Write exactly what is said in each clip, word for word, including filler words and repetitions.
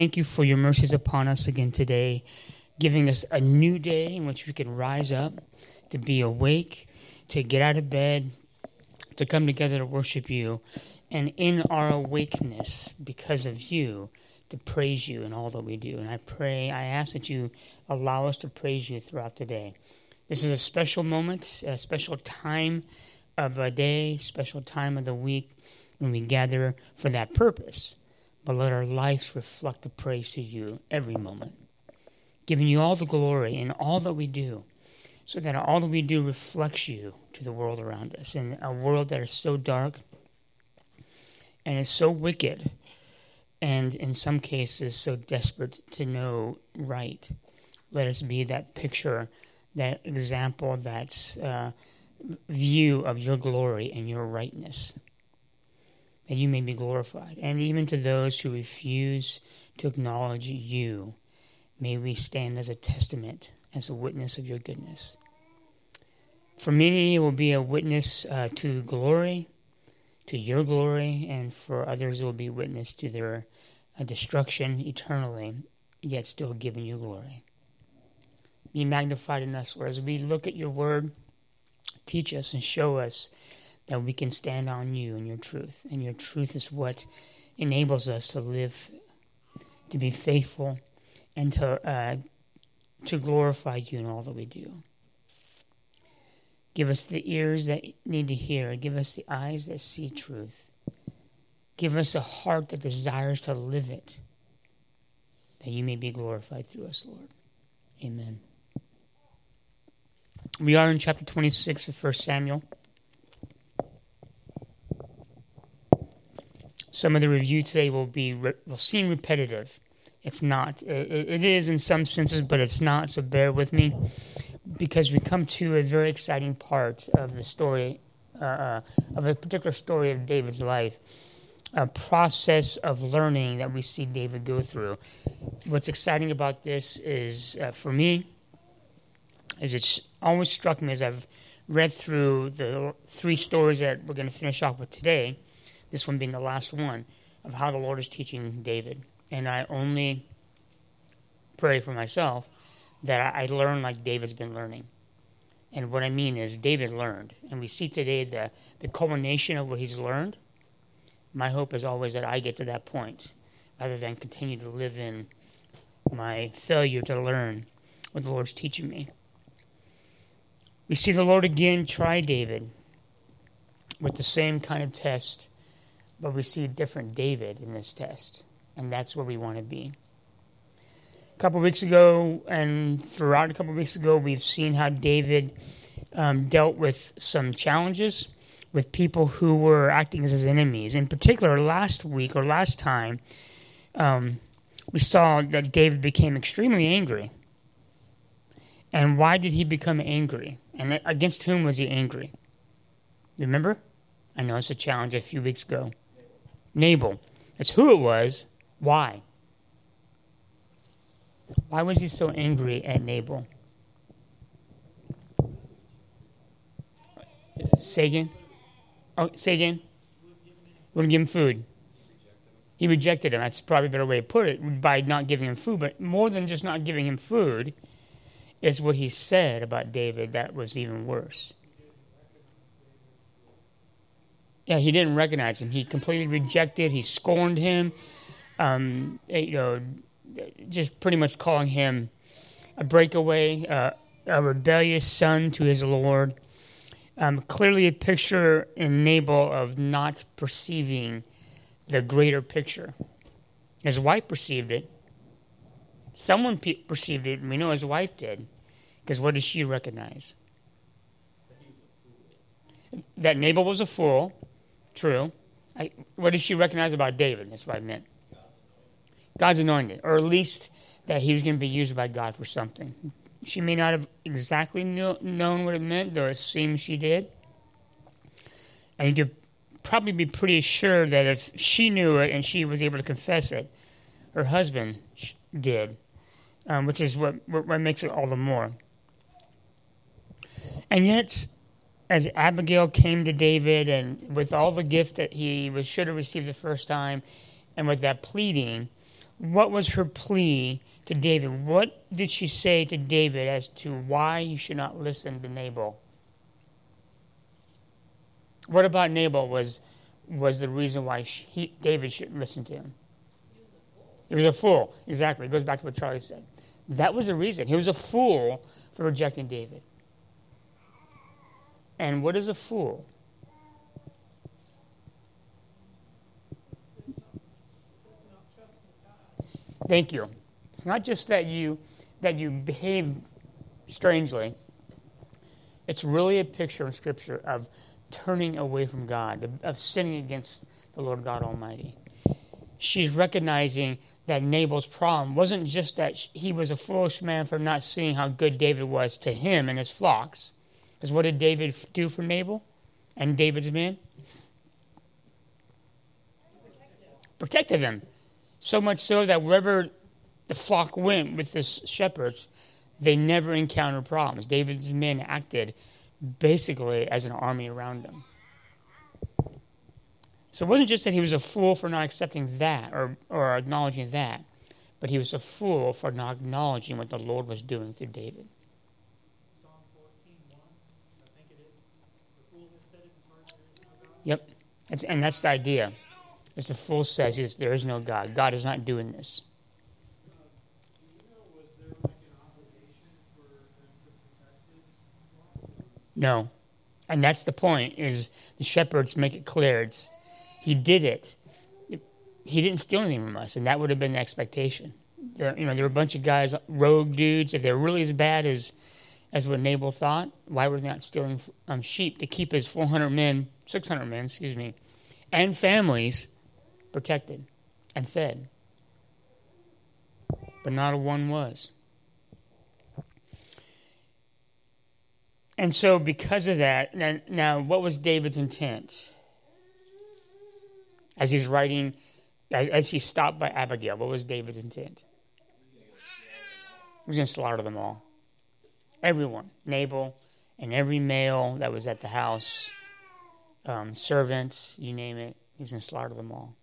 Thank you for your mercies upon us again today, giving us a new day in which we can rise up, to be awake, to get out of bed, to come together to worship you, and in our awakeness, because of you, to praise you in all that we do. And I pray, I ask that you allow us to praise you throughout the day. This is a special moment, a special time of a day, special time of the week when we gather for that purpose. But let our lives reflect the praise to you every moment, giving you all the glory in all that we do, so that all that we do reflects you to the world around us. In a world that is so dark and is so wicked, and in some cases so desperate to know right, let us be that picture, that example, that uh, view of your glory and your rightness, that you may be glorified. And even to those who refuse to acknowledge you, may we stand as a testament, as a witness of your goodness. For many, it will be a witness uh, to glory, to your glory, and for others, it will be witness to their uh, destruction eternally, yet still giving you glory. Be magnified in us, Lord, as we look at your word. Teach us and show us that we can stand on you and your truth. And your truth is what enables us to live, to be faithful, and to uh, to glorify you in all that we do. Give us the ears that need to hear. Give us the eyes that see truth. Give us a heart that desires to live it, that you may be glorified through us, Lord. Amen. We are in chapter twenty-six of First Samuel. Some of the review today will be will seem repetitive. It's not. It, it is in some senses, but it's not, so bear with me, because we come to a very exciting part of the story, uh, of a particular story of David's life, a process of learning that we see David go through. What's exciting about this is, uh, for me, is it's always struck me as I've read through the three stories that we're going to finish off with today, this one being the last one, of how the Lord is teaching David. And I only pray for myself that I learn like David's been learning. And what I mean is David learned. And we see today the, the culmination of what he's learned. My hope is always that I get to that point, rather than continue to live in my failure to learn what the Lord's teaching me. We see the Lord again try David with the same kind of test, but we see a different David in this test, and that's where we want to be. A couple of weeks ago, and throughout a couple of weeks ago, we've seen how David um, dealt with some challenges with people who were acting as his enemies. In particular, last week or last time, um, we saw that David became extremely angry. And why did he become angry? And against whom was he angry? Remember? I know it's a challenge a few weeks ago. Nabal. That's who it was. Why? Why was he so angry at Nabal? Say again? Oh, say again? Wouldn't give him food. He rejected him. That's probably a better way to put it, by not giving him food. But more than just not giving him food, it's what he said about David that was even worse. Yeah, he didn't recognize him. He completely rejected. He scorned him. Um, you know, just pretty much calling him a breakaway, uh, a rebellious son to his Lord. Um, clearly a picture in Nabal of not perceiving the greater picture. His wife perceived it. Someone pe- perceived it, and we know his wife did. Because what did she recognize? That Nabal was a fool. True. I, what did she recognize about David? That's what I meant. God's anointed. Or at least that he was going to be used by God for something. She may not have exactly knew, known what it meant, though it seems she did. And you could probably be pretty sure that if she knew it and she was able to confess it, her husband did. Um, which is what, what makes it all the more. And yet, as Abigail came to David, and with all the gift that he was should have received the first time, and with that pleading, what was her plea to David? What did she say to David as to why he should not listen to Nabal? What about Nabal was was the reason why she, he, David shouldn't listen to him? He was a fool. Exactly. It goes back to what Charlie said. That was the reason. He was a fool for rejecting David. And what is a fool? Thank you. It's not just that you that you behave strangely. It's really a picture in Scripture of turning away from God, of sinning against the Lord God Almighty. She's recognizing that Nabal's problem wasn't just that he was a foolish man for not seeing how good David was to him and his flocks. Because what did David do for Nabal and David's men? Protected them. So much so that wherever the flock went with the shepherds, they never encountered problems. David's men acted basically as an army around them. So it wasn't just that he was a fool for not accepting that or, or acknowledging that, but he was a fool for not acknowledging what the Lord was doing through David. Psalm fourteen one, I think it is. The fool has said in his heart, there is no God. Yep. That's, and that's the idea. As the fool says, is there is no God. God is not doing this. Uh, do you know, was there like an obligation for them to protect his flock? No. And that's the point, is the shepherds make it clear. It's, he did it. He didn't steal anything from us, and that would have been the expectation. There, you know, there were a bunch of guys, rogue dudes. If they're really as bad as as what Nabal thought, why were they not stealing um, sheep to keep his four hundred men, six hundred men, excuse me, and families protected and fed? But not a one was. And so because of that, now, now what was David's intent? As he's writing, as, as he stopped by Abigail, what was David's intent? He was going to slaughter them all. Everyone. Nabal and every male that was at the house, um, servants, you name it, he was going to slaughter them all.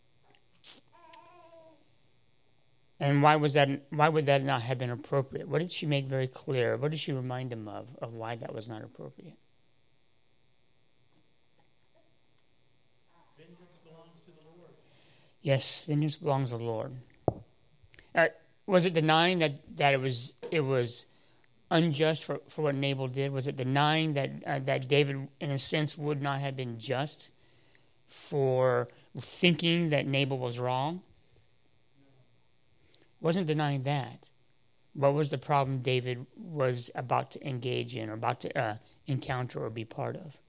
And why was that? Why would that not have been appropriate? What did she make very clear? What did she remind him of, of why that was not appropriate? Vengeance belongs to the Lord. Yes, vengeance belongs to the Lord. Uh, was it denying that, that it was it was unjust for, for what Nabal did? Was it denying that uh, that David, in a sense, would not have been just for thinking that Nabal was wrong? Wasn't denying that. What was the problem David was about to engage in or about to uh, encounter or be part of?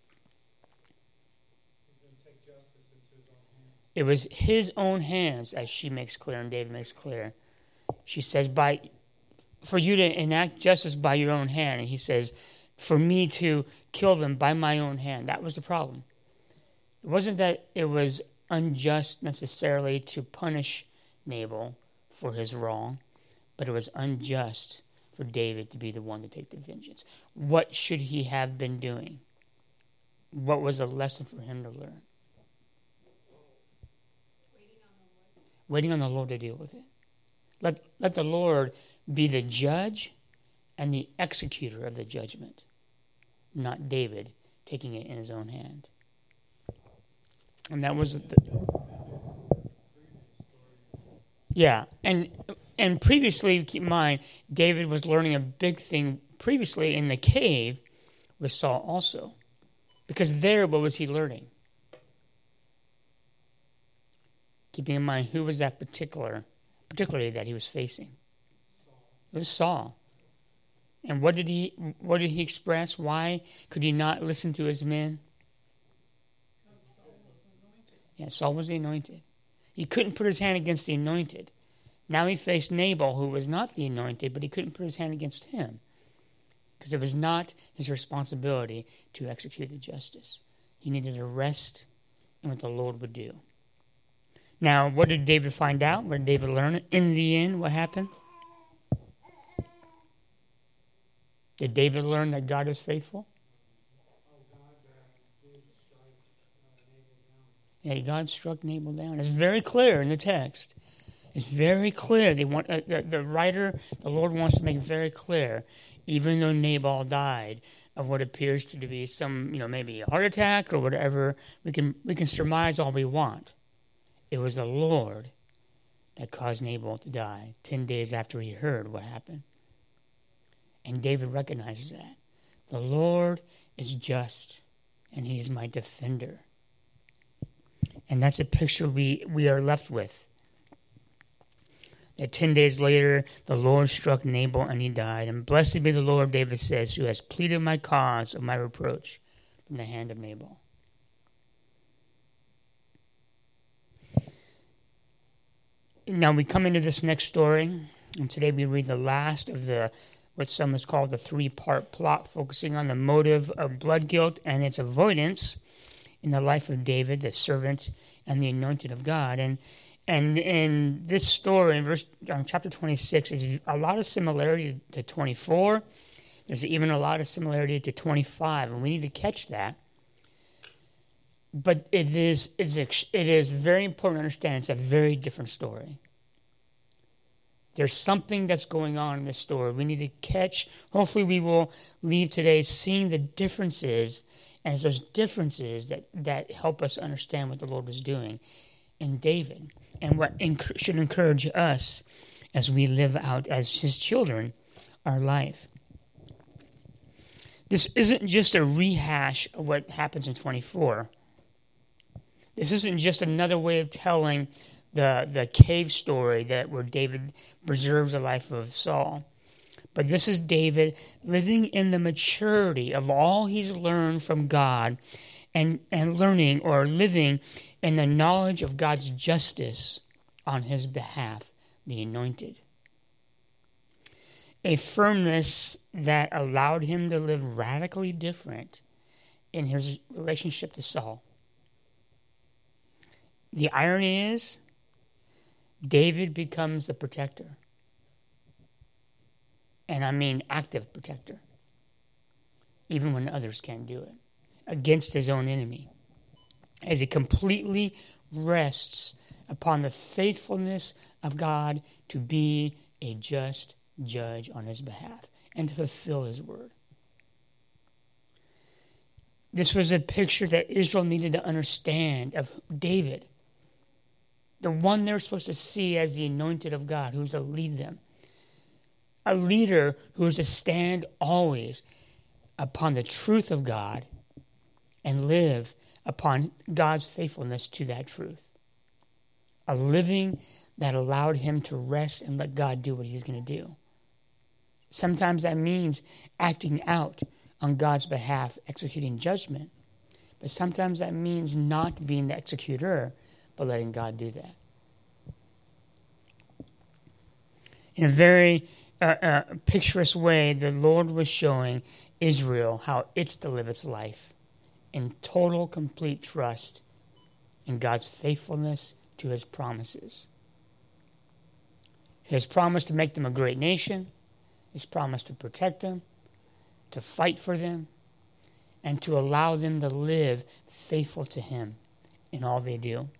It was his own hands, as she makes clear and David makes clear. She says, "By for you to enact justice by your own hand." And he says, "For me to kill them by my own hand." That was the problem. It wasn't that it was unjust necessarily to punish Nabal for his wrong, but it was unjust for David to be the one to take the vengeance. What should he have been doing? What was a lesson for him to learn? Waiting on the Lord. Waiting on the Lord to deal with it. Let, let the Lord be the judge and the executor of the judgment, not David taking it in his own hand. And that was the... Yeah, and and previously, keep in mind, David was learning a big thing previously in the cave with Saul also. Because there, what was he learning? Keeping in mind, who was that particular, particularly that he was facing? It was Saul. And what did he what did he express? Why could he not listen to his men? Yeah, Saul was the anointed. He couldn't put his hand against the anointed. Now he faced Nabal, who was not the anointed, but he couldn't put his hand against him because it was not his responsibility to execute the justice. He needed to rest in what the Lord would do. Now, what did David find out? What did David learn? In the end, what happened? Did David learn that God is faithful? Yeah, God struck Nabal down. It's very clear in the text. It's very clear. They want uh, the, the writer, the Lord wants to make it very clear, even though Nabal died of what appears to be some, you know, maybe a heart attack or whatever, we can we can surmise all we want. It was the Lord that caused Nabal to die ten days after he heard what happened. And David recognizes that. The Lord is just, and he is my defender. And that's a picture we, we are left with. That ten days later, the Lord struck Nabal and he died. And blessed be the Lord, David says, who has pleaded my cause of my reproach from the hand of Nabal. Now we come into this next story, and today we read the last of the what some has called the three-part plot, focusing on the motive of blood guilt and its avoidance in the life of David, the servant and the anointed of God. And and in this story, in verse um, chapter twenty-six, is a lot of similarity to twenty-four. There's even a lot of similarity to twenty-five, and we need to catch that. But it is it's, it is very important to understand it's a very different story. There's something that's going on in this story. We need to catch. Hopefully we will leave today seeing the differences, and it's those differences that, that help us understand what the Lord was doing in David, and what enc- should encourage us as we live out as his children our life. This isn't just a rehash of what happens in twenty-four. This isn't just another way of telling the, the cave story that where David preserves the life of Saul. But this is David living in the maturity of all he's learned from God, and, and learning or living in the knowledge of God's justice on his behalf, the anointed. A firmness that allowed him to live radically different in his relationship to Saul. The irony is, David becomes the protector. And I mean active protector. Even when others can't do it. Against his own enemy. As he completely rests upon the faithfulness of God to be a just judge on his behalf and to fulfill his word. This was a picture that Israel needed to understand of David. The one they're supposed to see as the anointed of God, who's to lead them. A leader who is to stand always upon the truth of God and live upon God's faithfulness to that truth. A living that allowed him to rest and let God do what he's going to do. Sometimes that means acting out on God's behalf, executing judgment. But sometimes that means not being the executor, but letting God do that. In a very uh, uh, picturesque way, the Lord was showing Israel how it's to live its life in total, complete trust in God's faithfulness to his promises. His promise to make them a great nation, his promise to protect them, to fight for them, and to allow them to live faithful to him in all they do.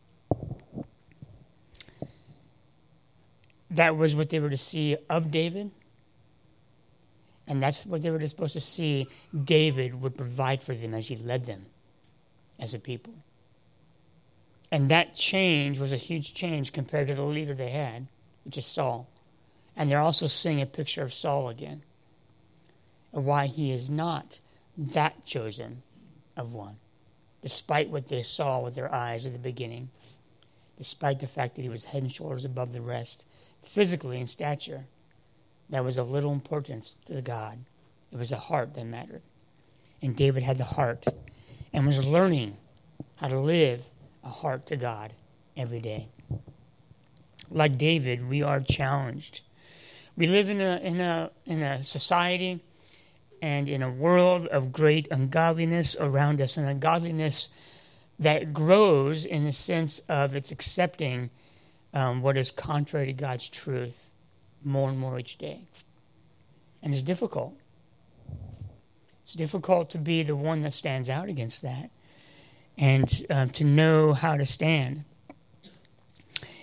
That was what they were to see of David. And that's what they were supposed to see David would provide for them as he led them as a people. And that change was a huge change compared to the leader they had, which is Saul. And they're also seeing a picture of Saul again, of why he is not that chosen of one, despite what they saw with their eyes at the beginning, despite the fact that he was head and shoulders above the rest, physically in stature. That was of little importance to God. It was the heart that mattered. And David had the heart and was learning how to live a heart to God every day. Like David, we are challenged. We live in a in a in a society and in a world of great ungodliness around us, and ungodliness that grows in the sense of it's accepting um, what is contrary to God's truth more and more each day. And it's difficult. It's difficult to be the one that stands out against that and um, to know how to stand.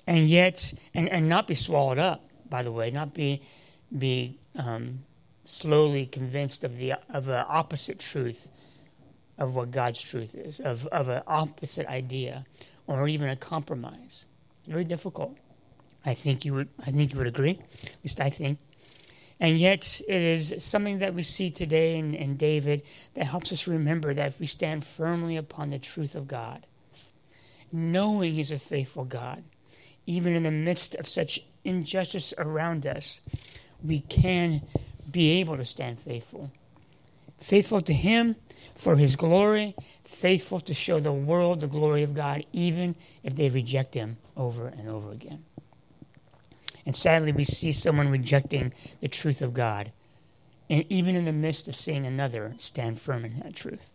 And yet, and, and not be swallowed up, by the way, not be be um, slowly convinced of the of an opposite truth of what God's truth is, of, of an opposite idea, or even a compromise. Very difficult. I think you would I think you would agree. At least I think. And yet it is something that we see today in, in David that helps us remember that if we stand firmly upon the truth of God, knowing he's a faithful God, even in the midst of such injustice around us, we can be able to stand faithful. Faithful to him for his glory, faithful to show the world the glory of God, even if they reject him over and over again. And sadly, we see someone rejecting the truth of God, and even in the midst of seeing another stand firm in that truth.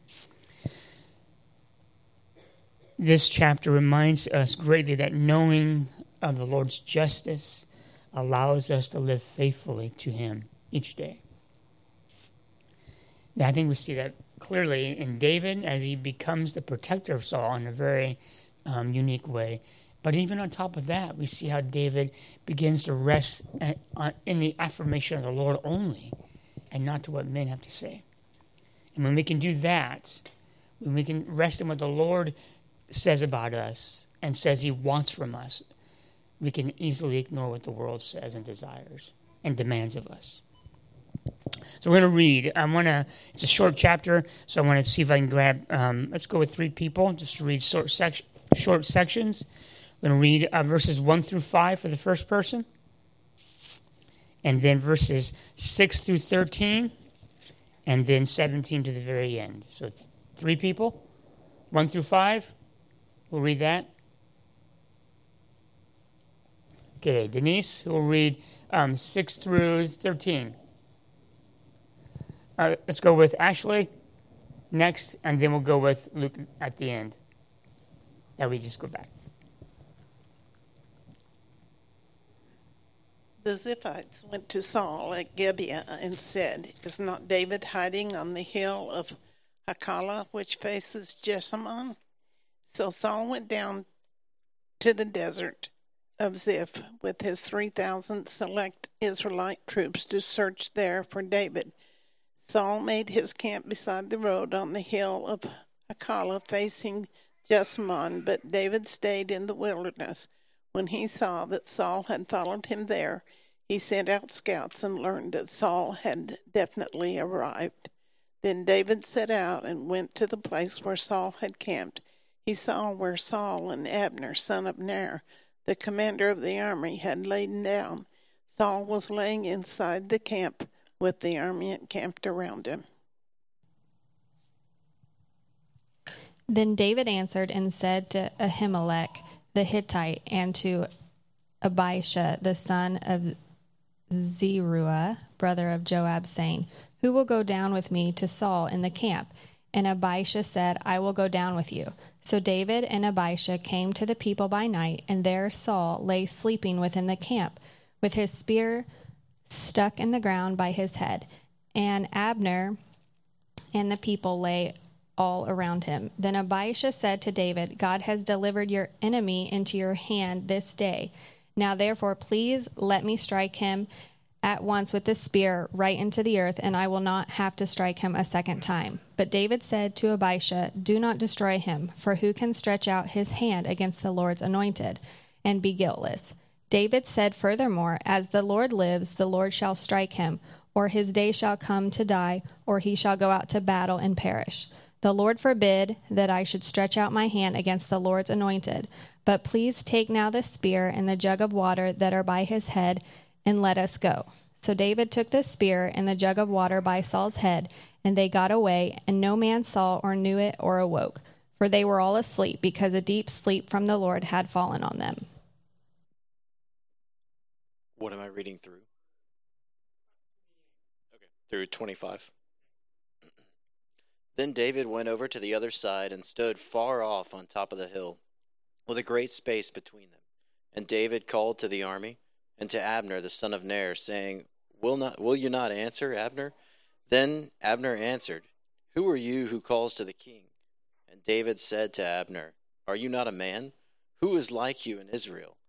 This chapter reminds us greatly that knowing of the Lord's justice allows us to live faithfully to him each day. Now, I think we see that clearly in David as he becomes the protector of Saul in a very um, unique way. But even on top of that, we see how David begins to rest in the affirmation of the Lord only and not to what men have to say. And when we can do that, when we can rest in what the Lord says about us and says he wants from us, we can easily ignore what the world says and desires and demands of us. So we're going to read. I want to, it's a short chapter, so I want to see if I can grab, um, let's go with three people, just to read short, sec- short sections. We're going to read uh, verses one through five for the first person, and then verses six through thirteen, and then seventeen to the very end. So th- three people, one through five. We'll read that. Okay, Denise, who will read um, six through thirteen. Uh, let's go with Ashley next, and then we'll go with Luke at the end. That we just go back. The Ziphites went to Saul at Gibeah and said, "Is not David hiding on the hill of Hachilah, which faces Jessamon?" So Saul went down to the desert of Ziph with his three thousand select Israelite troops to search there for David. Saul made his camp beside the road on the hill of Hachilah facing Jessamon, but David stayed in the wilderness. When he saw that Saul had followed him there, he sent out scouts and learned that Saul had definitely arrived. Then David set out and went to the place where Saul had camped. He saw where Saul and Abner, son of Ner, the commander of the army, had lain down. Saul was laying inside the camp with the army encamped around him. Then David answered and said to Ahimelech the Hittite and to Abishai the son of Zeruiah, brother of Joab, saying, "Who will go down with me to Saul in the camp?" And Abishai said, "I will go down with you." So David and Abishai came to the people by night, and there Saul lay sleeping within the camp, with his spear stuck in the ground by his head. And Abner and the people lay all around him. Then Abishai said to David, "God has delivered your enemy into your hand this day. Now therefore, please let me strike him at once with the spear right into the earth, and I will not have to strike him a second time." But David said to Abishai, "Do not destroy him, for who can stretch out his hand against the Lord's anointed and be guiltless?" David said furthermore, "As the Lord lives, the Lord shall strike him, or his day shall come to die, or he shall go out to battle and perish. The Lord forbid that I should stretch out my hand against the Lord's anointed. But please take now the spear and the jug of water that are by his head, and let us go." So David took the spear and the jug of water by Saul's head, and they got away, and no man saw or knew it or awoke, for they were all asleep, because a deep sleep from the Lord had fallen on them. What am I reading through? Okay, through twenty-five. Then David went over to the other side and stood far off on top of the hill, with a great space between them. And David called to the army and to Abner the son of Ner, saying, Will not will you not answer, Abner? Then Abner answered, Who are you who calls to the king? And David said to Abner, Are you not a man? Who is like you in Israel?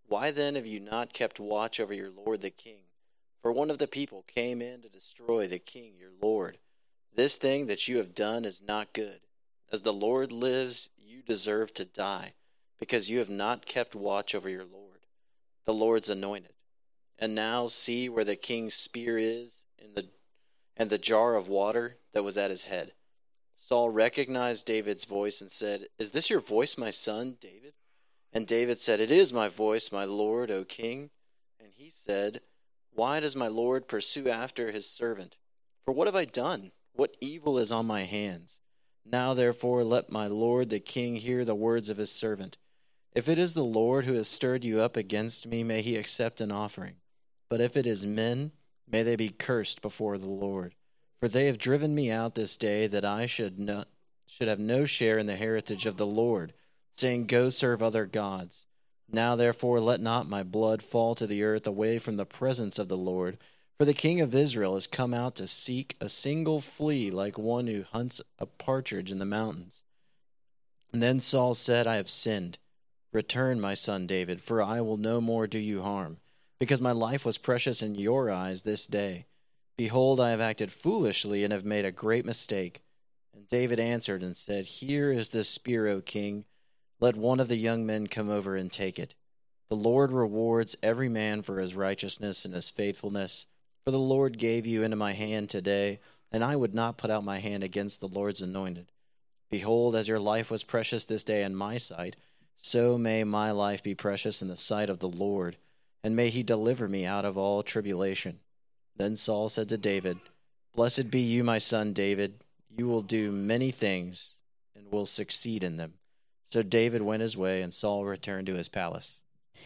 Why then have you not kept watch over your lord the king? For one of the people came in to destroy the king your lord. This thing that you have done is not good. As the Lord lives, you deserve to die, because you have not kept watch over your lord, the Lord's anointed. And now see where the king's spear is, in the and the jar of water that was at his head. Saul recognized David's voice and said, Is this your voice, my son, David? And David said, It is my voice, my lord, O king. And he said, Why does my lord pursue after his servant? For what have I done? What evil is on my hands? Now therefore let my lord the king hear the words of his servant. If it is the Lord who has stirred you up against me, may he accept an offering. But if it is men, may they be cursed before the Lord. For they have driven me out this day, that I should not should have no share in the heritage of the Lord, saying, Go serve other gods. Now therefore let not my blood fall to the earth away from the presence of the Lord. For the king of Israel has come out to seek a single flea, like one who hunts a partridge in the mountains. And then Saul said, I have sinned. Return, my son David, for I will no more do you harm, because my life was precious in your eyes this day. Behold, I have acted foolishly and have made a great mistake. And David answered and said, Here is this spear, O king. Let one of the young men come over and take it. The Lord rewards every man for his righteousness and his faithfulness. For the Lord gave you into my hand today, and I would not put out my hand against the Lord's anointed. Behold, as your life was precious this day in my sight, so may my life be precious in the sight of the Lord, and may he deliver me out of all tribulation. Then Saul said to David, Blessed be you, my son David. You will do many things and will succeed in them. So David went his way, and Saul returned to his palace.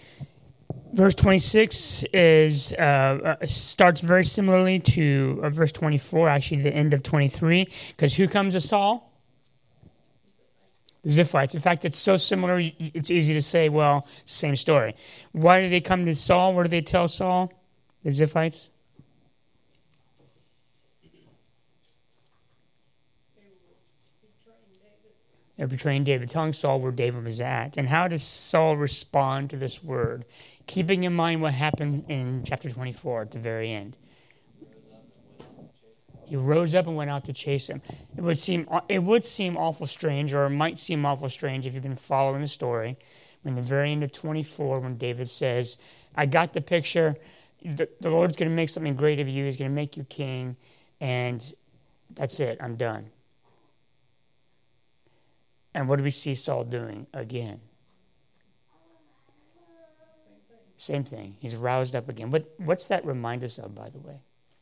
Verse twenty-six is uh, uh, starts very similarly to uh, verse twenty-four, actually the end of twenty-three, because who comes to Saul? The Ziphites. In fact, it's so similar, it's easy to say, well, same story. Why do they come to Saul? What do they tell Saul, the Ziphites? They're betraying David, telling Saul where David was at. And how does Saul respond to this word? Keeping in mind what happened in chapter twenty-four at the very end. He rose up and went out to chase him. It would seem it would seem awful strange, or it might seem awful strange if you've been following the story, when the very end of twenty-four, when David says, I got the picture, the, the Lord's going to make something great of you, he's going to make you king, and that's it, I'm done. And what do we see Saul doing again? Same thing. He's roused up again. What, what's that remind us of, by the way?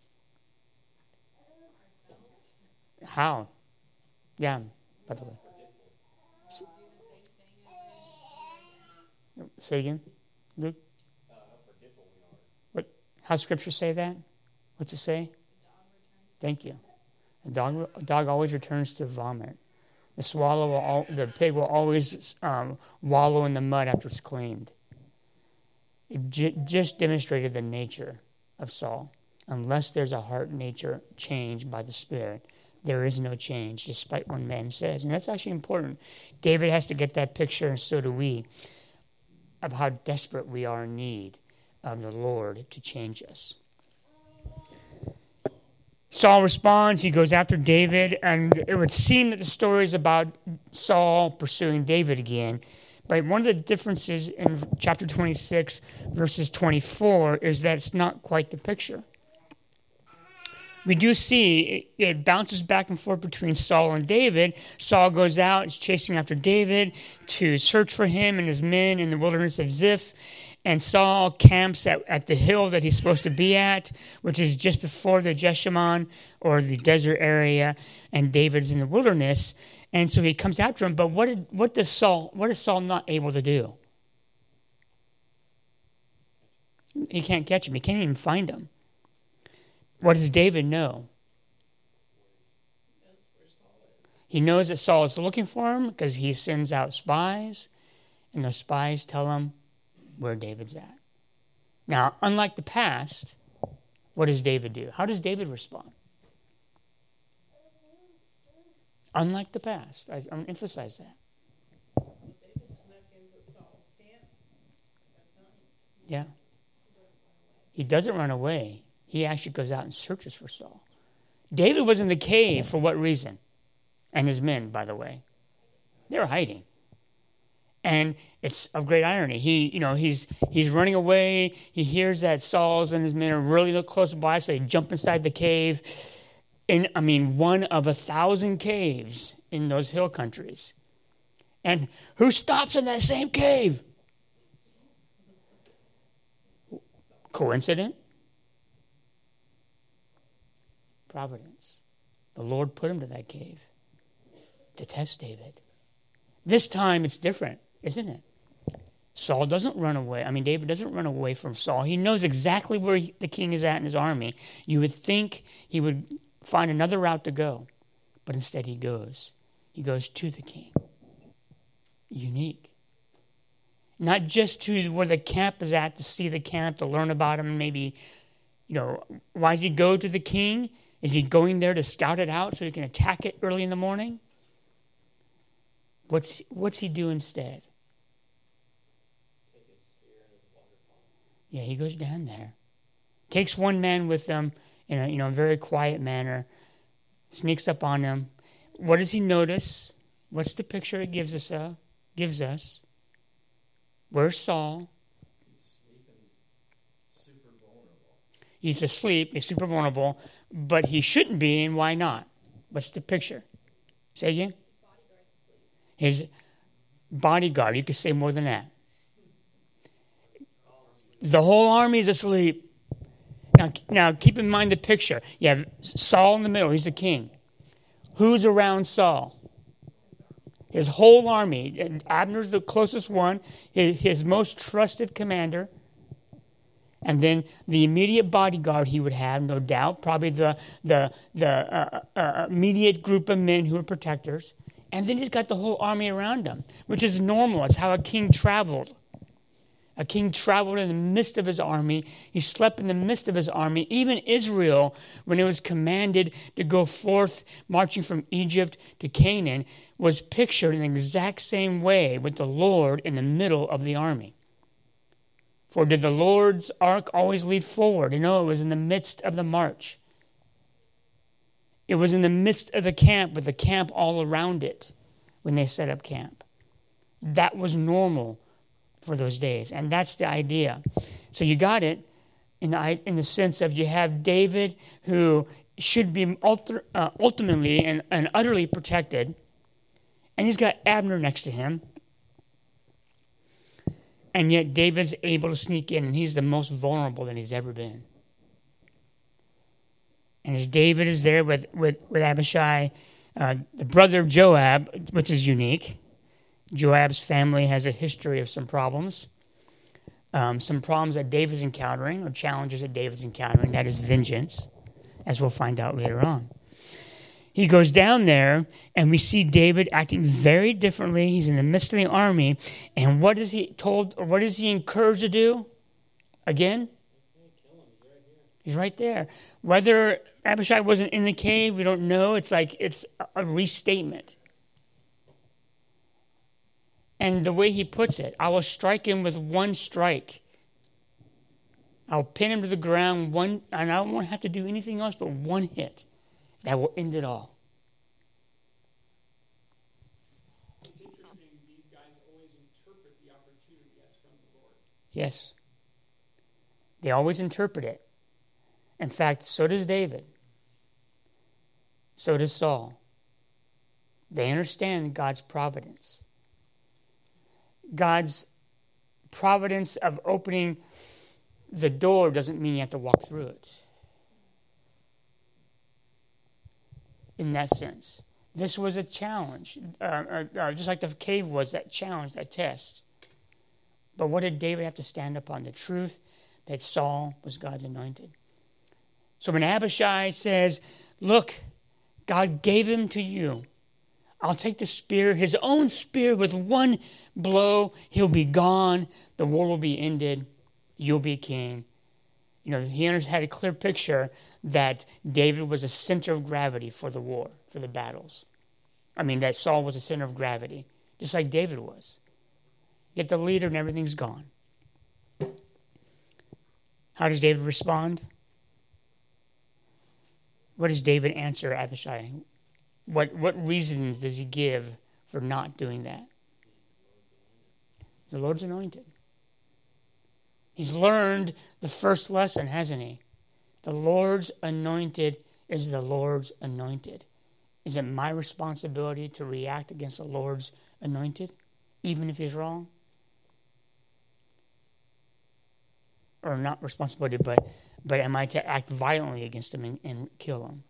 How? Yeah, by the way. Say again, Luke? What? How Scripture say that? What's it say? Thank you. A dog, a dog always returns to vomit. The swallow, will al- the pig will always um, wallow in the mud after it's cleaned. It j- just demonstrated the nature of Saul. Unless there's a heart nature change by the Spirit, there is no change, despite what man says. And that's actually important. David has to get that picture, and so do we, of how desperate we are in need of the Lord to change us. Saul responds, he goes after David, and it would seem that the story is about Saul pursuing David again. But one of the differences in chapter twenty-six, verses twenty-four, is that it's not quite the picture. We do see it, it bounces back and forth between Saul and David. Saul goes out, is chasing after David to search for him and his men in the wilderness of Ziph. And Saul camps at, at the hill that he's supposed to be at, which is just before the Jeshimon, or the desert area, and David's in the wilderness. And so he comes after him. But what did, what does Saul what is Saul not able to do? He can't catch him. He can't even find him. What does David know? He knows that Saul is looking for him because he sends out spies, and those spies tell him where David's at. Now, unlike the past, what does David do? How does David respond? Unlike the past. I, I emphasize that. David snuck into Saul's tent at night. Yeah. He doesn't run away. He actually goes out and searches for Saul. David was in the cave for what reason? And his men, by the way. They were hiding. And it's of great irony. He, you know, he's he's running away. He hears that Saul's and his men are really close by, so they jump inside the cave. In, I mean, one of a thousand caves in those hill countries. And who stops in that same cave? Coincidence? Providence. The Lord put him to that cave to test David. This time it's different, isn't it? Saul doesn't run away. I mean, David doesn't run away from Saul. He knows exactly where he, the king is at in his army. You would think he would find another route to go, but instead he goes. He goes to the king. Unique. Not just to where the camp is at to see the camp, to learn about him, maybe, you know, why does he go to the king? Is he going there to scout it out so he can attack it early in the morning? What's what's he do instead? Yeah, he goes down there. Takes one man with him in a you know very quiet manner, sneaks up on him. What does he notice? What's the picture it gives us? Uh, gives us? Where's Saul? He's asleep. He's super vulnerable, but he shouldn't be, and why not? What's the picture? Say again? His bodyguard. You could say more than that. The whole army is asleep. Now, now keep in mind the picture. You have Saul in the middle. He's the king. Who's around Saul? His whole army. And Abner's the closest one, his, his most trusted commander. And then the immediate bodyguard he would have, no doubt, probably the the the uh, uh, immediate group of men who are protectors. And then he's got the whole army around him, which is normal. It's how a king traveled. A king traveled in the midst of his army. He slept in the midst of his army. Even Israel, when it was commanded to go forth, marching from Egypt to Canaan, was pictured in the exact same way with the Lord in the middle of the army. For did the Lord's ark always lead forward? You know, it was in the midst of the march. It was in the midst of the camp with the camp all around it when they set up camp. That was normal for those days. And that's the idea. So you got it in the, in the sense of you have David who should be ultra, uh, ultimately and, and utterly protected. And he's got Abner next to him. And yet David's able to sneak in, and he's the most vulnerable that he's ever been. And as David is there with, with, with Abishai, uh, the brother of Joab, which is unique. Joab's family has a history of some problems. Um, some problems that David's encountering, or challenges that David's encountering. That is vengeance, as we'll find out later on. He goes down there, and we see David acting very differently. He's in the midst of the army, and what is he told, or what is he encouraged to do? Again? He's right there. Whether Abishai wasn't in the cave, we don't know. It's like it's a restatement. And the way he puts it, I will strike him with one strike. I'll pin him to the ground, one, and I won't have to do anything else but one hit. That will end it all. It's interesting, these guys always interpret the opportunity as from the Lord. Yes. They always interpret it. In fact, so does David. So does Saul. They understand God's providence. God's providence of opening the door doesn't mean you have to walk through it. In that sense, this was a challenge, uh, uh, uh, just like the cave was that challenge, that test. But what did David have to stand upon? The truth that Saul was God's anointed. So when Abishai says, look, God gave him to you. I'll take the spear, his own spear, with one blow, he'll be gone. The war will be ended. You'll be king. You know, he had a clear picture that David was a center of gravity for the war, for the battles. I mean, that Saul was a center of gravity, just like David was. Get the leader and everything's gone. How does David respond? What does David answer Abishai? What what reasons does he give for not doing that? The Lord's anointed. He's learned the first lesson, hasn't he? The Lord's anointed is the Lord's anointed. Is it my responsibility to react against the Lord's anointed, even if he's wrong? Or not responsibility, but but am I to act violently against him and, and kill him?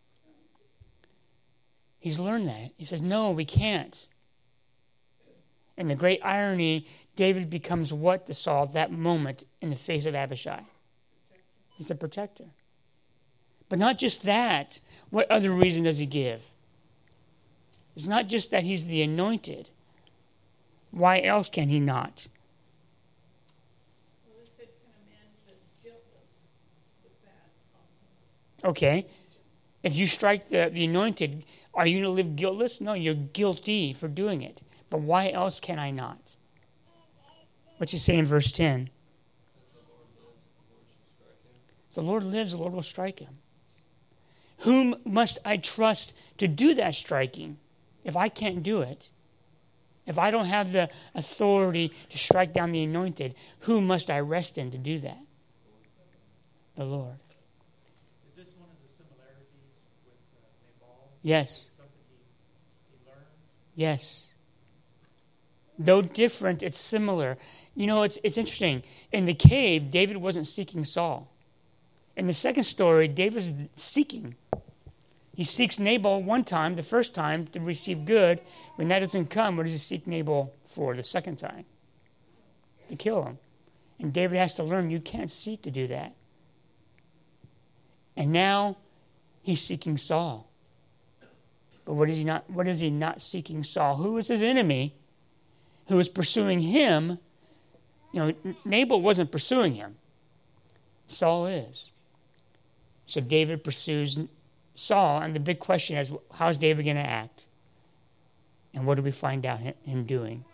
He's learned that. He says, no, we can't. And the great irony, David becomes what to Saul at that moment in the face of Abishai? He's a protector. But not just that. What other reason does he give? It's not just that he's the anointed. Why else can he not? Well, he said, can a man live guiltless with that on his... Okay. If you strike the, the anointed, are you going to live guiltless? No, you're guilty for doing it. But why else can I not? What's he say in verse ten? As the Lord lives, the Lord will strike him. Whom must I trust to do that striking if I can't do it? If I don't have the authority to strike down the anointed, who must I rest in to do that? The Lord. Is this one of the similarities with uh, Nabal? Yes. Something he, he learns? Yes. Though different, it's similar. You know, it's it's interesting. In the cave, David wasn't seeking Saul. In the second story, David's seeking. He seeks Nabal one time, the first time, to receive good. When that doesn't come, what does he seek Nabal for the second time? To kill him. And David has to learn you can't seek to do that. And now he's seeking Saul. But what is he not? What is he not seeking Saul? Who is his enemy? Who is pursuing him? You know, Nabal wasn't pursuing him. Saul is. So David pursues Saul, and the big question is, how is David going to act? And what do we find out him doing?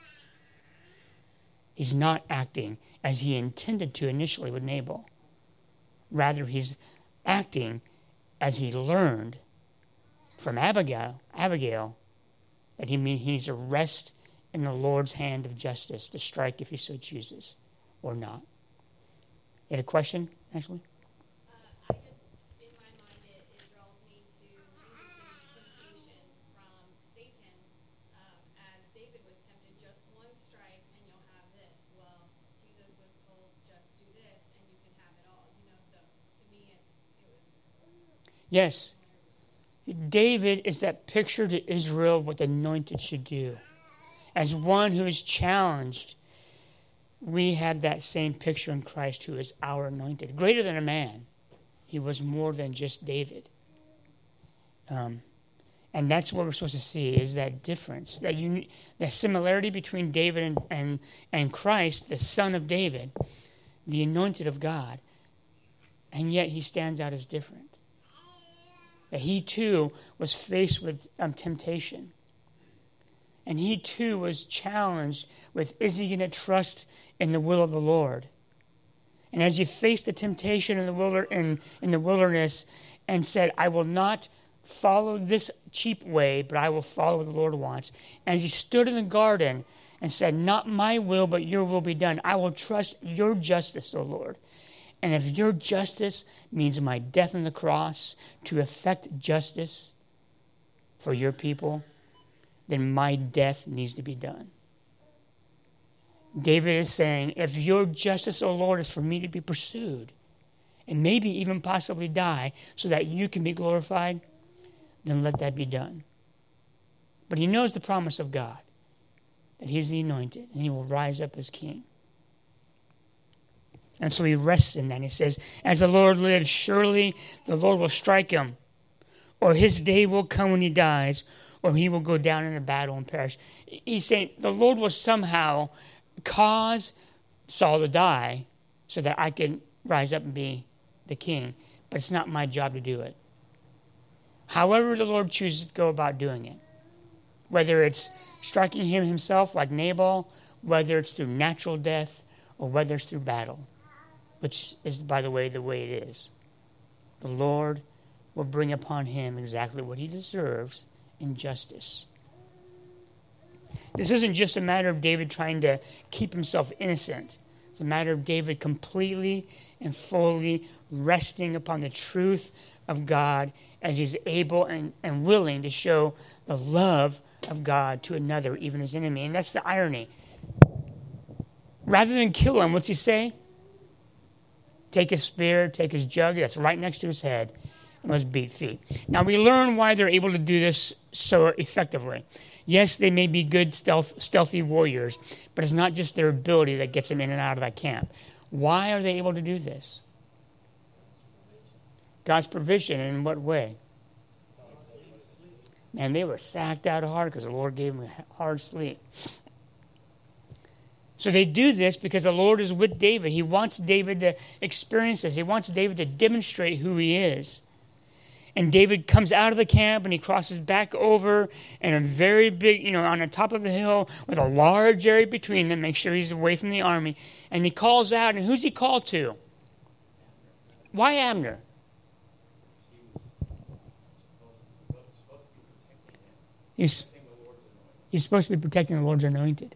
He's not acting as he intended to initially with Nabal. Rather, he's acting as he learned from Abigail, Abigail that he, mean, he needs to rest in the Lord's hand of justice to strike if he so chooses or not. You had a question, Ashley? Uh, I just, in my mind, it, it draws me to Jesus' temptation from Satan, um, as David was tempted, just one strike and you'll have this. Well, Jesus was told, just do this and you can have it all. You know, so to me, it, it was... Yes. David is that picture to Israel what the anointed should do. As one who is challenged, we have that same picture in Christ who is our anointed. Greater than a man. He was more than just David. Um, and that's what we're supposed to see, is that difference, that uni- that similarity between David and, and, and Christ, the son of David, the anointed of God. And yet he stands out as different. That he too was faced with um, temptation. And he too was challenged with, is he going to trust in the will of the Lord? And as he faced the temptation in the, wilder, in, in the wilderness and said, I will not follow this cheap way, but I will follow what the Lord wants. And as he stood in the garden and said, not my will, but your will be done. I will trust your justice, O Lord. And if your justice means my death on the cross to effect justice for your people, then my death needs to be done. David is saying, if your justice, O Lord, is for me to be pursued, and maybe even possibly die, so that you can be glorified, then let that be done. But he knows the promise of God, that he's the anointed, and he will rise up as king. And so he rests in that. He says, as the Lord lives, surely the Lord will strike him, or his day will come when he dies, or he will go down in a battle and perish. He's saying the Lord will somehow cause Saul to die so that I can rise up and be the king. But it's not my job to do it. However the Lord chooses to go about doing it, whether it's striking him himself like Nabal, whether it's through natural death, or whether it's through battle, which is, by the way, the way it is. The Lord will bring upon him exactly what he deserves in justice. This isn't just a matter of David trying to keep himself innocent. It's a matter of David completely and fully resting upon the truth of God as he's able and, and willing to show the love of God to another, even his enemy. And that's the irony. Rather than kill him, what's he say? Take his spear, take his jug, that's right next to his head, and let's beat feet. Now we learn why they're able to do this so effectively. Yes, they may be good stealth, stealthy warriors, but it's not just their ability that gets them in and out of that camp. Why are they able to do this? God's provision. In what way? Man, they were sacked out of heart because the Lord gave them a hard sleep. So they do this because the Lord is with David. He wants David to experience this. He wants David to demonstrate who he is. And David comes out of the camp and he crosses back over in a very big, you know, on the top of a hill with a large area between them, make sure he's away from the army. And he calls out, and who's he called to? Why Abner? He's, he's supposed to be protecting the Lord's anointed.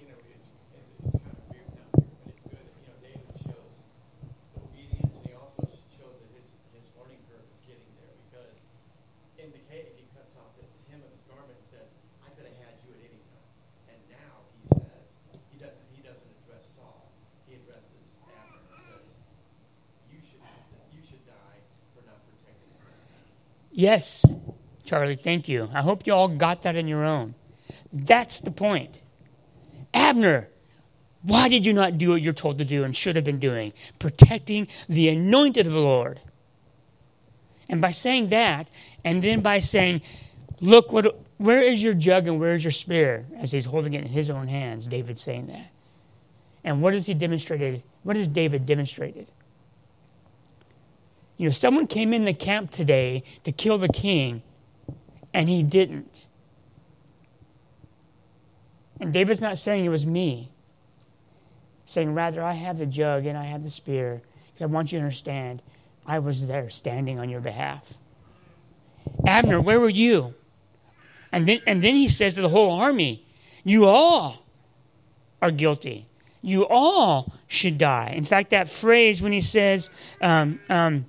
Yes, Charlie, thank you. I hope you all got that in your own. That's the point. Abner, why did you not do what you're told to do and should have been doing? Protecting the anointed of the Lord. And by saying that, and then by saying, look, what, where is your jug and where is your spear? As he's holding it in his own hands, David's saying that. And what has he demonstrated? What has David demonstrated? You know, someone came in the camp today to kill the king, and he didn't. And David's not saying it was me. He's saying, rather, I have the jug and I have the spear, because I want you to understand, I was there standing on your behalf. Abner, where were you? And then, and then he says to the whole army, you all are guilty. You all should die. In fact, that phrase when he says, um, um,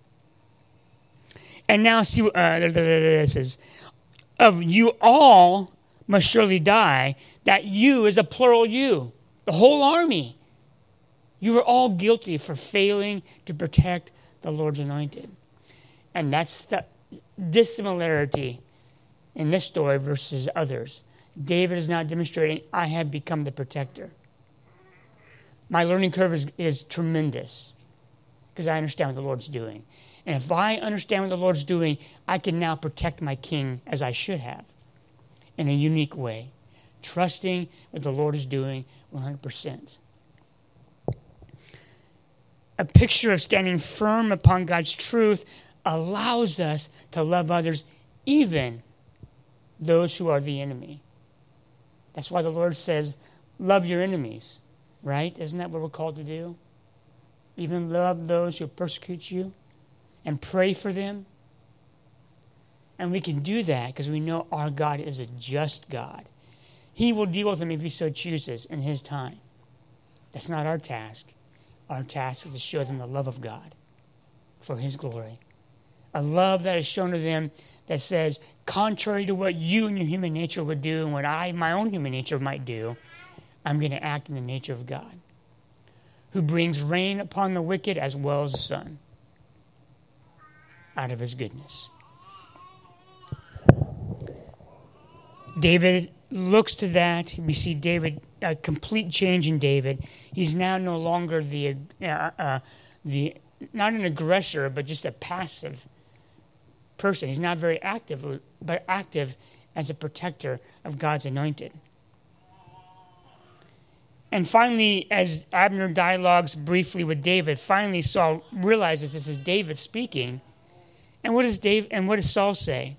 and now see, uh, this is, of you all must surely die. That you is a plural you. The whole army. You were all guilty for failing to protect the Lord's anointed. And that's the dissimilarity in this story versus others. David is now demonstrating, I have become the protector. My learning curve is, is tremendous because I understand what the Lord's doing. And if I understand what the Lord's doing, I can now protect my king as I should have in a unique way, trusting what the Lord is doing one hundred percent. A picture of standing firm upon God's truth allows us to love others, even those who are the enemy. That's why the Lord says, love your enemies, right? Isn't that what we're called to do? Even love those who persecute you and pray for them. And we can do that because we know our God is a just God. He will deal with them if he so chooses in his time. That's not our task. Our task is to show them the love of God for his glory. A love that is shown to them that says, contrary to what you and your human nature would do and what I, my own human nature might do, I'm going to act in the nature of God, who brings rain upon the wicked as well as the sun out of his goodness. David looks to that. We see David, a complete change in David. He's now no longer the, uh, uh, the not an aggressor, but just a passive person. He's not very active, but active as a protector of God's anointed. And finally, as Abner dialogues briefly with David, finally Saul realizes this is David speaking. And what does Dave and what does Saul say?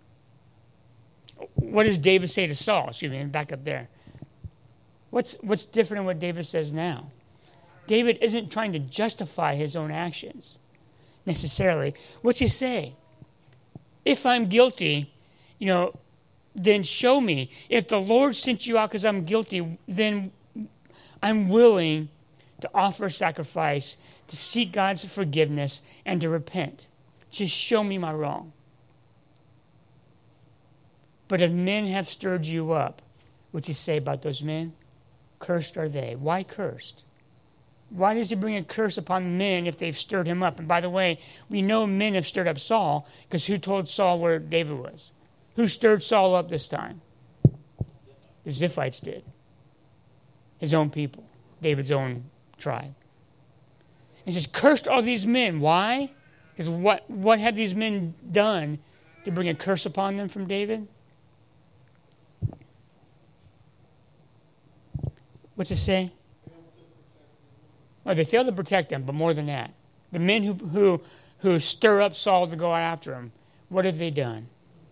What does David say to Saul? Excuse me, back up there. What's what's different in what David says now? David isn't trying to justify his own actions necessarily. What's he say? If I'm guilty, you know, then show me. If the Lord sent you out because I'm guilty, then I'm willing to offer a sacrifice, to seek God's forgiveness, and to repent. Just show me my wrong. But if men have stirred you up, what's he say about those men? Cursed are they. Why cursed? Why does he bring a curse upon men if they've stirred him up? And by the way, we know men have stirred up Saul, because who told Saul where David was? Who stirred Saul up this time? The Ziphites did. His own people. David's own tribe. And says, cursed are these men. Why? Because what, what have these men done to bring a curse upon them from David? What's it say? Oh, they failed to protect him, but more than that. The men who, who, who stir up Saul to go after him, what have they done?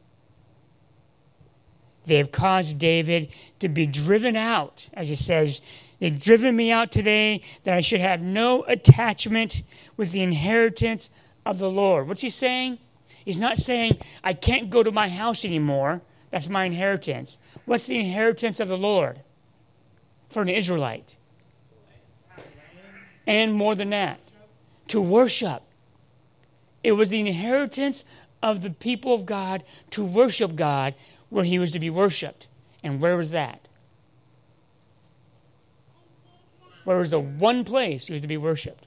They have caused David to be driven out, as it says, they've driven me out today that I should have no attachment with the inheritance of the Lord. What's he saying? He's not saying, I can't go to my house anymore. That's my inheritance. What's the inheritance of the Lord for an Israelite? And more than that, to worship. It was the inheritance of the people of God to worship God where he was to be worshiped. And where was that? Where was the one place he was to be worshipped?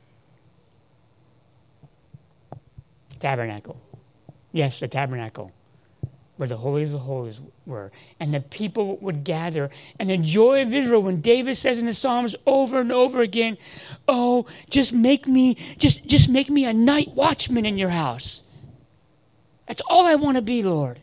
Tabernacle. Yes, the tabernacle, where the holies of holies were. And the people would gather. And the joy of Israel, when David says in the Psalms over and over again, oh, just make me, just, just make me a night watchman in your house. That's all I want to be, Lord.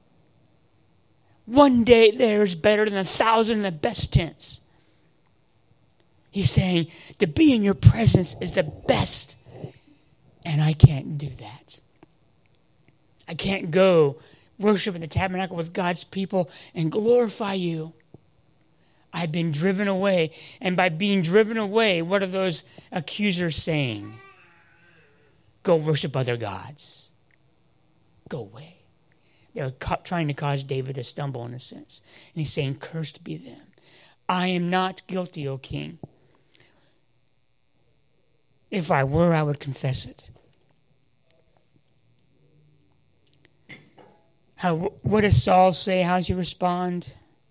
One day there is better than a thousand in the best tents. He's saying, to be in your presence is the best. And I can't do that. I can't go worship in the tabernacle with God's people and glorify you. I've been driven away. And by being driven away, what are those accusers saying? Go worship other gods. Go away. They're ca- trying to cause David to stumble in a sense. And he's saying, cursed be them. I am not guilty, O king. If I were, I would confess it. How, what does Saul say? How does he respond?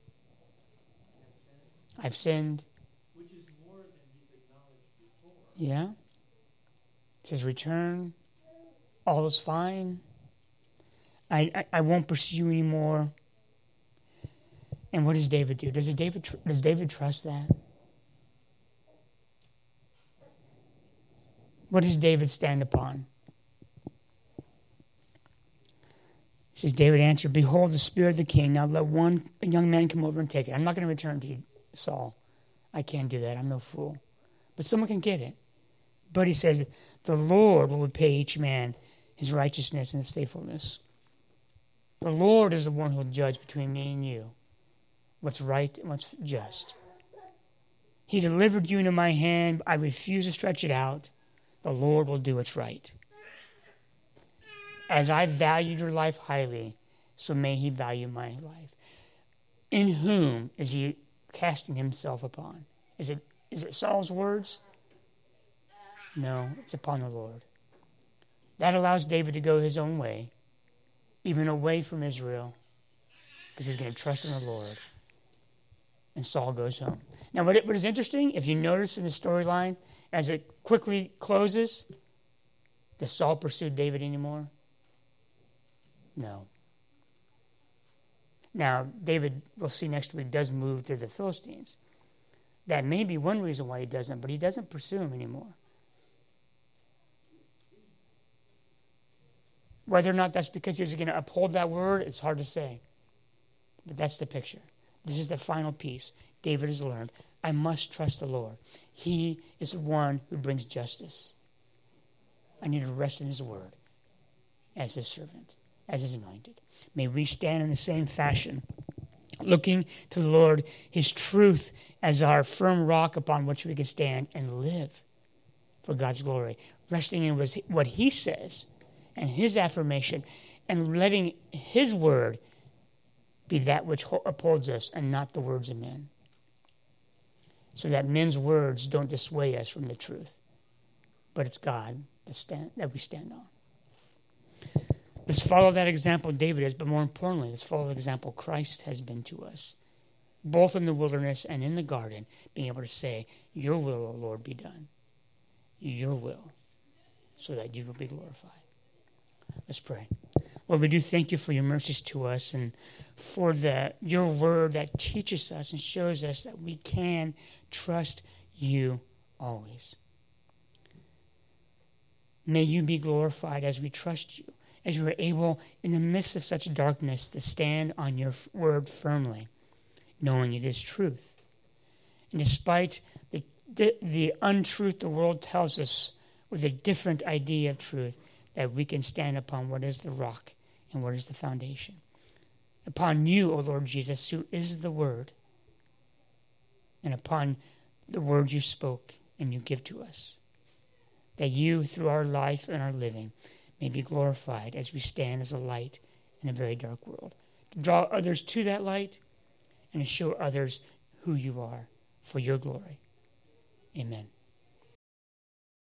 I've sinned. Which is more than he's acknowledged before. Yeah. It says, return. All is fine. I, I, I won't pursue you anymore. And what does David do? Does David tr- does David trust that? What does David stand upon? It says, David answered, behold, the spirit of the king. Now let one young man come over and take it. I'm not going to return to you, Saul. I can't do that. I'm no fool. But someone can get it. But he says, the Lord will repay each man his righteousness and his faithfulness. The Lord is the one who will judge between me and you, what's right and what's just. He delivered you into my hand. I refuse to stretch it out. The Lord will do what's right. As I valued your life highly, so may he value my life. In whom is he casting himself upon? Is it is it Saul's words? No, it's upon the Lord. That allows David to go his own way, even away from Israel, because he's going to trust in the Lord. And Saul goes home. Now, what, it, what is interesting, if you notice in the storyline, as it quickly closes, does Saul pursue David anymore? No. Now, David, we'll see next week, does move to the Philistines. That may be one reason why he doesn't, but he doesn't pursue him anymore. Whether or not that's because he was going to uphold that word, it's hard to say. But that's the picture. This is the final piece. David has learned, I must trust the Lord. He is the one who brings justice. I need to rest in his word as his servant, as his anointed. May we stand in the same fashion looking to the Lord, his truth as our firm rock upon which we can stand and live for God's glory, resting in what he says and his affirmation, and letting his word be that which upholds us and not the words of men, so that men's words don't dissuade us from the truth, but it's God that, stand, that we stand on. Let's follow that example David is, but more importantly, let's follow the example Christ has been to us, both in the wilderness and in the garden, being able to say, your will, O Lord, be done. Your will, so that you will be glorified. Let's pray. Lord, we do thank you for your mercies to us and for the your word that teaches us and shows us that we can trust you always. May you be glorified as we trust you, as we are able, in the midst of such darkness, to stand on your word firmly, knowing it is truth. And despite the, the, the untruth the world tells us with a different idea of truth, that we can stand upon what is the rock and what is the foundation. Upon you, O Lord Jesus, who is the word, and upon the word you spoke and you give to us, that you, through our life and our living, may be glorified as we stand as a light in a very dark world, to draw others to that light and to show others who you are for your glory. Amen.